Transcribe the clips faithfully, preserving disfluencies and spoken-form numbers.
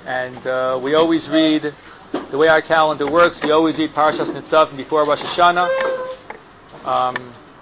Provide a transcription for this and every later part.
And uh, we always read, the way our calendar works, we always read Parshas Nitzavim before Rosh Hashanah. Um,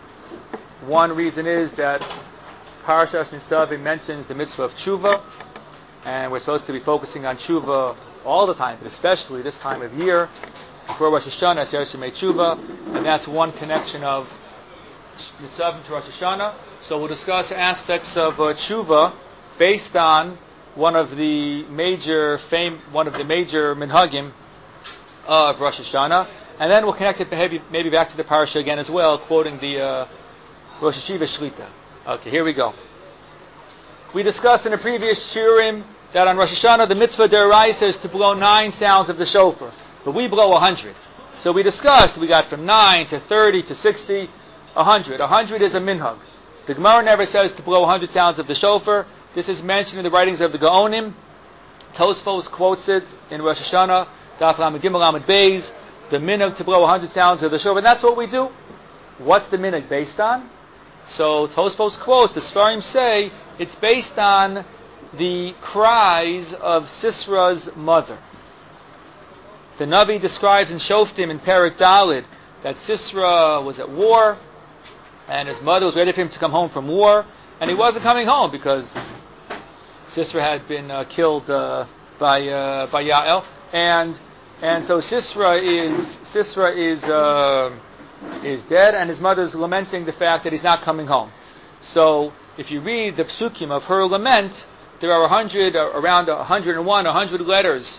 one reason is that Parshas Nitzavim mentions the mitzvah of tshuva, and we're supposed to be focusing on tshuva all the time, but especially this time of year, before Rosh Hashanah, as Yosef made tshuva, and that's one connection of Nitzavim to Rosh Hashanah. So we'll discuss aspects of uh, tshuva based on one of the major fame, one of the major minhagim of Rosh Hashanah, and then we'll connect it maybe, maybe back to the parsha again as well, quoting the uh, Rosh Hashiva Shlita. Okay, here we go. We discussed in the previous shiurim that on Rosh Hashanah the mitzvah deraisa is to blow nine sounds of the shofar, but we blow a hundred. So we discussed, we got from nine to thirty to sixty, a hundred. A hundred is a minhag. The Gemara never says to blow a hundred sounds of the shofar. This is mentioned in the writings of the Gaonim. Tosfos quotes it in Rosh Hashanah, Daf Lamed Gimel Lamed Beis, the minhag to blow a hundred sounds of the shofar, and that's what we do. What's the minhag based on? So Tosfos quotes, the Sfarim say, it's based on the cries of Sisra's mother. The Navi describes in Shoftim in Perek Daled that Sisra was at war, and his mother was ready for him to come home from war, and he wasn't coming home because Sisra had been uh, killed uh, by uh, by Yael, and and so Sisra is Sisra is uh, is dead, and his mother's lamenting the fact that he's not coming home. So if you read the psukim of her lament, there are a hundred, around a hundred and one, a hundred letters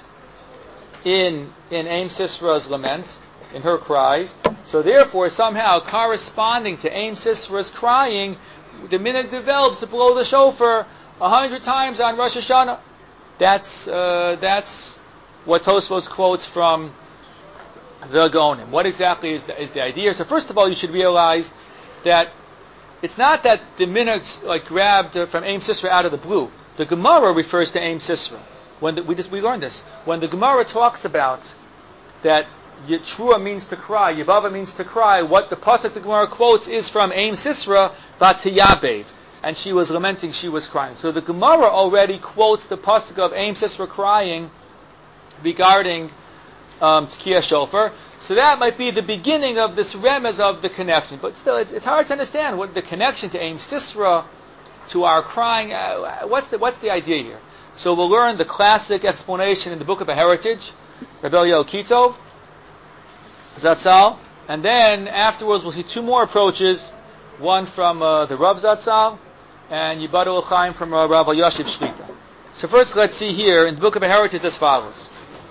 in in Aim Sisra's lament, in her cries. So therefore, somehow corresponding to Aim Sisra's crying, the minhag developed to blow the shofar a hundred times on Rosh Hashanah. That's uh, that's what Tosfos quotes from the Gaonim. What exactly is the, is the idea? So first of all, you should realize that it's not that the minhag's like grabbed uh, from Aim Sisra out of the blue. The Gemara refers to Aim Sisra. When the, we just we learned this, when the Gemara talks about that Yetrua means to cry, Yibava means to cry, what the pasuk the Gemara quotes is from Aim Sisra, Vatiyabev, and she was lamenting, she was crying. So the Gemara already quotes the pasuk of Aim Sisra crying regarding um, Tkiyah Shofar. So that might be the beginning of this remez of the connection. But still, it's, it's hard to understand what the connection to Aim Sisra, to our crying. Uh, what's the what's the idea here? So we'll learn the classic explanation in the Book of a Heritage, Rabbi Eliyahu Kitov, Zatzal, and then afterwards we'll see two more approaches, one from uh, the Rav Zatzal, and Yibadu L'chaim from uh, Rabbi Yashiv Shlita. So first let's see here in the Book of a Heritage as follows.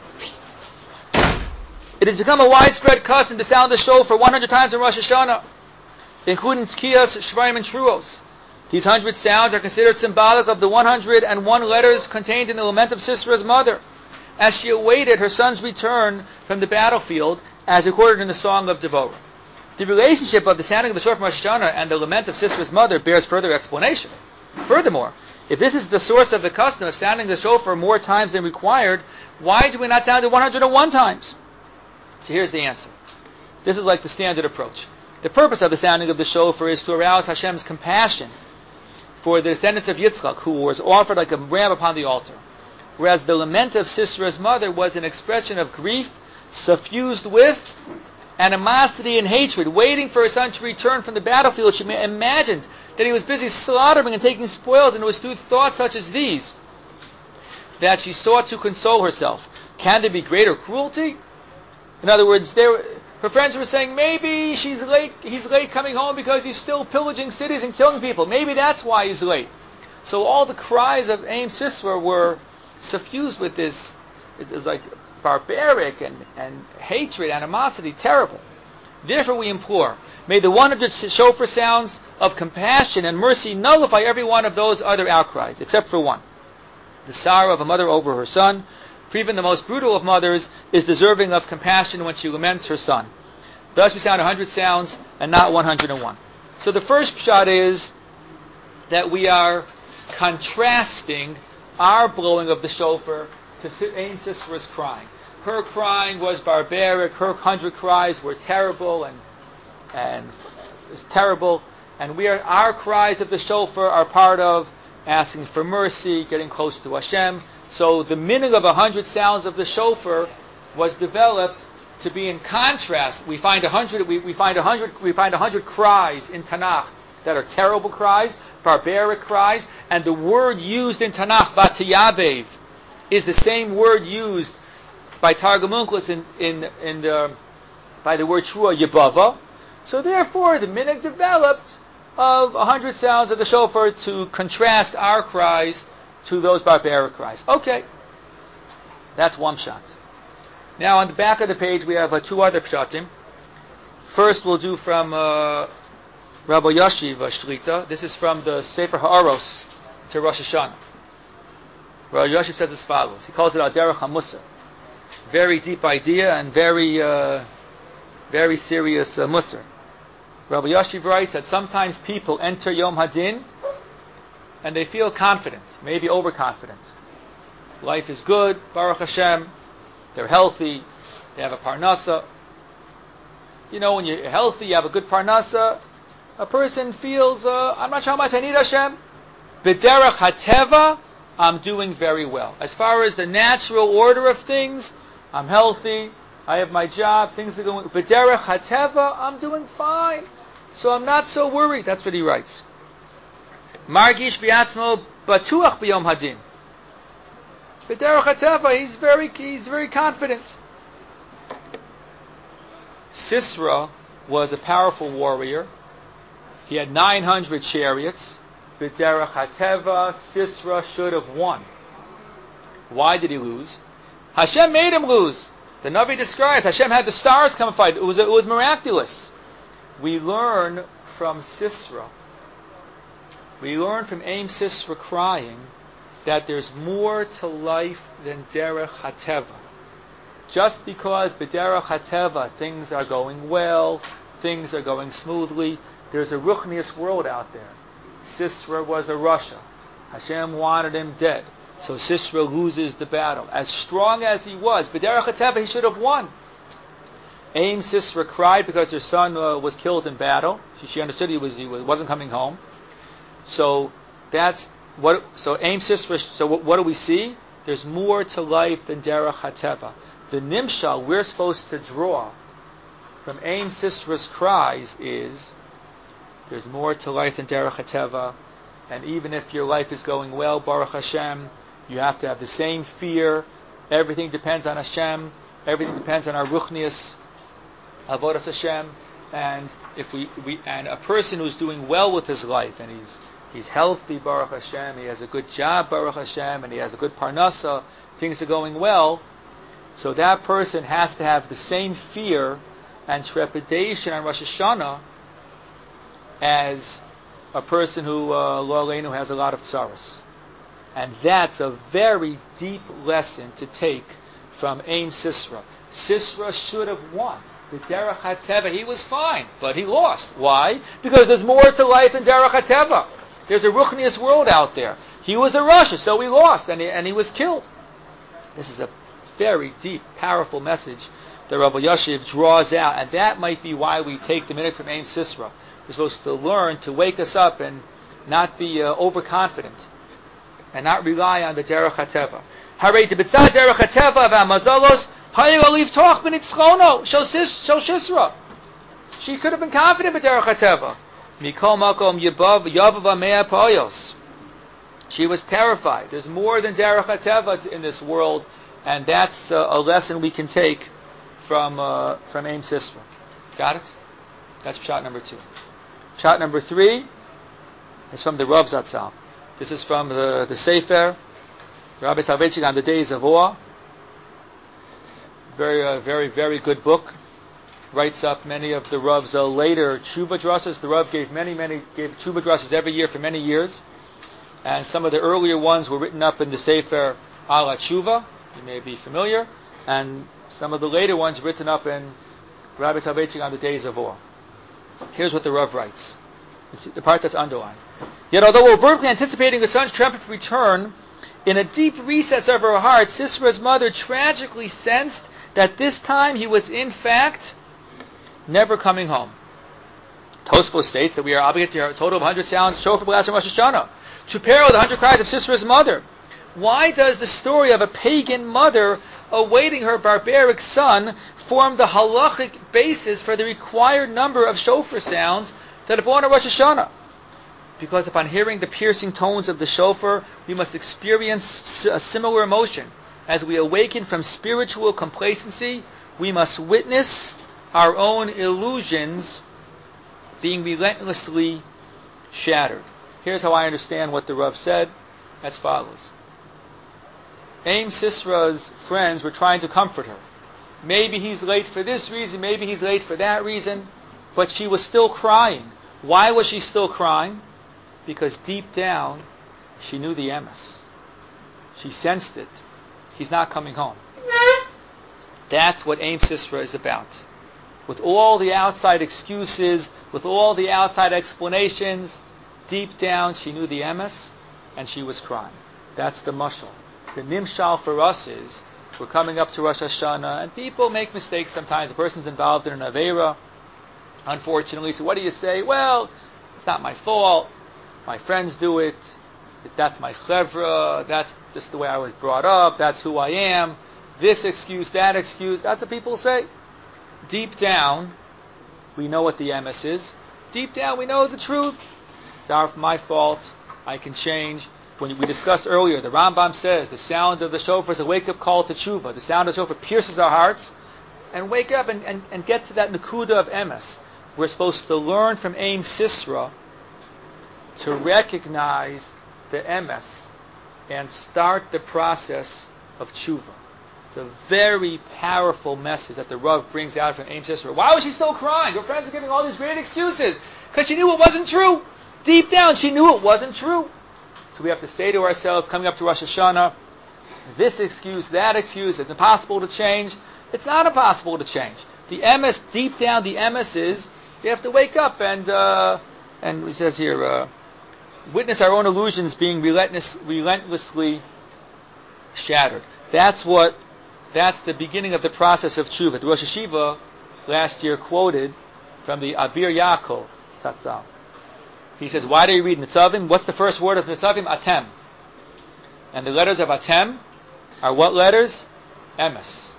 It has become a widespread custom to sound the shofar one hundred times in Rosh Hashanah, including Tkiyas, Shvaim, and Truos. These hundred sounds are considered symbolic of the one hundred and one letters contained in the lament of Sisra's mother, as she awaited her son's return from the battlefield, as recorded in the Song of Devorah. The relationship of the sounding of the shofar from Rosh Hashanah and the lament of Sisra's mother bears further explanation. Furthermore, if this is the source of the custom of sounding the shofar more times than required, why do we not sound it one hundred and one times? So here's the answer. This is like the standard approach. The purpose of the sounding of the shofar is to arouse Hashem's compassion for the descendants of Yitzchak, who was offered like a ram upon the altar. Whereas the lament of Sisra's mother was an expression of grief suffused with animosity and hatred, waiting for her son to return from the battlefield. She imagined that he was busy slaughtering and taking spoils, and it was through thoughts such as these that she sought to console herself. Can there be greater cruelty? In other words, there, her friends were saying, maybe she's late. He's late coming home because he's still pillaging cities and killing people. Maybe that's why he's late. So all the cries of Aim Sisra were suffused with this. It was like barbaric and, and hatred, animosity, terrible. Therefore we implore, may the one hundred shofar sounds of compassion and mercy nullify every one of those other outcries, except for one. The sorrow of a mother over her son. For even the most brutal of mothers is deserving of compassion when she laments her son. Thus we sound one hundred sounds and not one hundred and one. So the first pshat is that we are contrasting our blowing of the shofar to Aim Sisra's crying. Her crying was barbaric. Her hundred cries were terrible and and it's terrible. And we are our cries of the shofar are part of asking for mercy, getting close to Hashem. So the meaning of a hundred sounds of the shofar was developed to be in contrast. We find a hundred. We, we find a hundred. We find a hundred cries in Tanakh that are terrible cries, barbaric cries, and the word used in Tanakh, Vatiyabev, is the same word used by Targum Onkelos in in, in the, by the word Shua Yebava. So therefore, the minhag developed of a hundred sounds of the shofar to contrast our cries to those barbaric cries. Okay, that's one pshat. Now on the back of the page we have uh, two other pshatim. First we'll do from uh, Rabbi Yashiv Shlita. This is from the Sefer Ha'aros to Rosh Hashanah. Rabbi Yashiv says as follows. He calls it Al Derech HaMusar. Very deep idea and very uh, very serious uh, Musar. Rabbi Yashiv writes that sometimes people enter Yom Hadin and they feel confident, maybe overconfident. Life is good, Baruch Hashem, they're healthy, they have a parnasa. You know, when you're healthy, you have a good parnasa, a person feels, uh, I'm not sure how much I need Hashem. B'derech hateva, I'm doing very well. As far as the natural order of things, I'm healthy, I have my job, things are going, B'derech hateva, I'm doing fine. So I'm not so worried. That's what he writes. Margish bi'atzmo batuach b'yom hadin. B'derech hateva, he's very, he's very confident. Sisra was a powerful warrior. He had nine hundred chariots. B'derech hateva, Sisra should have won. Why did he lose? Hashem made him lose. The Navi describes Hashem had the stars come and fight. It was it was miraculous. We learn from Sisra. We learn from Aim Sisra crying that there's more to life than Derech HaTeva. Just because B'derech HaTeva things are going well, things are going smoothly, there's a Ruchnius world out there. Sisra was a Russia. Hashem wanted him dead. So Sisra loses the battle. As strong as he was, B'derech HaTeva, he should have won. Aim Sisra cried because her son uh, was killed in battle. She, she understood he was he wasn't coming home. So that's what. So Aim Sisra. So what, what do we see? There's more to life than Derech HaTeva. The nimshal we're supposed to draw from Aim Sisra's cries is there's more to life than Derech HaTeva, and even if your life is going well, Baruch Hashem, you have to have the same fear. Everything depends on Hashem. Everything depends on our ruchnius. Avodas Hashem, and if we, we and a person who's doing well with his life and he's he's healthy, Baruch Hashem, he has a good job, Baruch Hashem, and he has a good parnasa, things are going well. So that person has to have the same fear and trepidation on Rosh Hashanah as a person who uh, Lo Aleinu has a lot of tsaros, and that's a very deep lesson to take from Aim Sisra. Sisra should have won. The Derech HaTeva, he was fine, but he lost. Why? Because there's more to life than Derech HaTeva. There's a Ruchnius world out there. He was a Russia, so he lost, and he, and he was killed. This is a very deep, powerful message that Rabbi Yashiv draws out, and that might be why we take the minute from Aim Sisra. We're supposed to learn to wake us up and not be uh, overconfident, and not rely on the Derech HaTeva. Harei debitzah Derech HaTeva v'amazalos. She could have been confident with Derech HaTeva. She was terrified. There's more than Derech HaTeva in this world, and that's uh, a lesson we can take from uh, from Aim Sisra. Got it? That's shot number two. Shot number three is from the Rav Zatzal. This is from the, the Sefer, Rabbi Soloveitchik on the Days of Awe. Very, uh, very, very good book. Writes up many of the Rav's uh, later tshuva drasas. The Rav gave many, many gave tshuva drasas every year for many years, and some of the earlier ones were written up in the Sefer Al HaTshuva. You may be familiar, and some of the later ones written up in Rabbi Soloveitchik on the Days of Awe. Here's what the Rav writes. It's the part that's underlined. Yet, although overtly anticipating the son's triumphant return, in a deep recess of her heart, Sisra's mother tragically sensed that this time he was in fact never coming home. Tosfos states that we are obligated to hear a total of one hundred sounds shofar blast on Rosh Hashanah to parallel the one hundred cries of Sisra's mother. Why does the story of a pagan mother awaiting her barbaric son form the halachic basis for the required number of shofar sounds that are born on Rosh Hashanah? Because upon hearing the piercing tones of the shofar, we must experience a similar emotion. As we awaken from spiritual complacency, we must witness our own illusions being relentlessly shattered. Here's how I understand what the Rav said, as follows. Aim Sisra's friends were trying to comfort her. Maybe he's late for this reason, maybe he's late for that reason, but she was still crying. Why was she still crying? Because deep down, she knew the emes. She sensed it. He's not coming home. That's what Aim Sisra is about. With all the outside excuses, with all the outside explanations, deep down she knew the emes, and she was crying. That's the mashal. The nimshal for us is, we're coming up to Rosh Hashanah, and people make mistakes sometimes. A person's involved in an aveira, unfortunately. So what do you say? Well, it's not my fault. My friends do it. That's my chevra. That's just the way I was brought up. That's who I am. This excuse, that excuse. That's what people say. Deep down, we know what the emes is. Deep down, we know the truth. It's our, my fault. I can change. When we discussed earlier, the Rambam says the sound of the shofar is a wake-up call to tshuva. The sound of the shofar pierces our hearts, and wake up and, and, and get to that nakuda of emes. We're supposed to learn from Aim Sisra to recognize the emes and start the process of tshuva. It's a very powerful message that the Rav brings out from Aim Sisra. Why was she still crying? Her friends are giving all these great excuses. Because she knew it wasn't true. Deep down, she knew it wasn't true. So we have to say to ourselves, coming up to Rosh Hashanah, this excuse, that excuse, it's impossible to change. It's not impossible to change. The emes, deep down, the emes is, you have to wake up and, uh, and it says here, uh, witness our own illusions being relentless, relentlessly shattered. That's what, that's the beginning of the process of tshuva. The Rosh Hashiva last year quoted from the Abir Yaakov Tzatzal. He says, why do you read Nitzavim? What's the first word of Nitzavim? Atem. And the letters of Atem are what letters? Emes.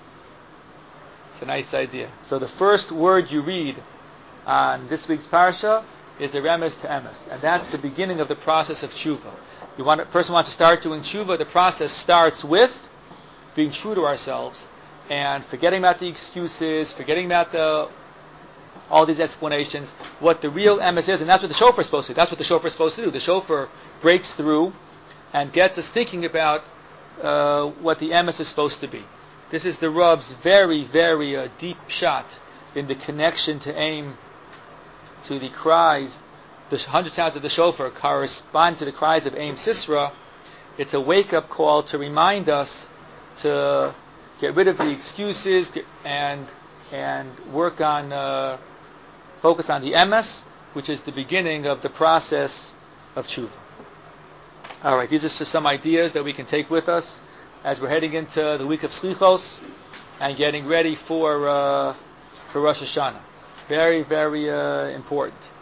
It's a nice idea. So the first word you read on this week's parsha is a remes to emes. And that's the beginning of the process of tshuva. You want, a person wants to start doing tshuva, the process starts with being true to ourselves and forgetting about the excuses, forgetting about the all these explanations, what the real emes is, and that's what the shofar is supposed to do. That's what the shofar is supposed to do. The shofar breaks through and gets us thinking about uh, what the emes is supposed to be. This is the Rav's very, very uh, deep shot in the connection to aim to the cries. The hundred sounds of the shofar correspond to the cries of Aim Sisra. It's a wake-up call to remind us to get rid of the excuses and and work on uh, focus on the emes, which is the beginning of the process of tshuva. All right, these are just some ideas that we can take with us as we're heading into the week of Slichos and getting ready for uh, for Rosh Hashanah. Very, very uh, important.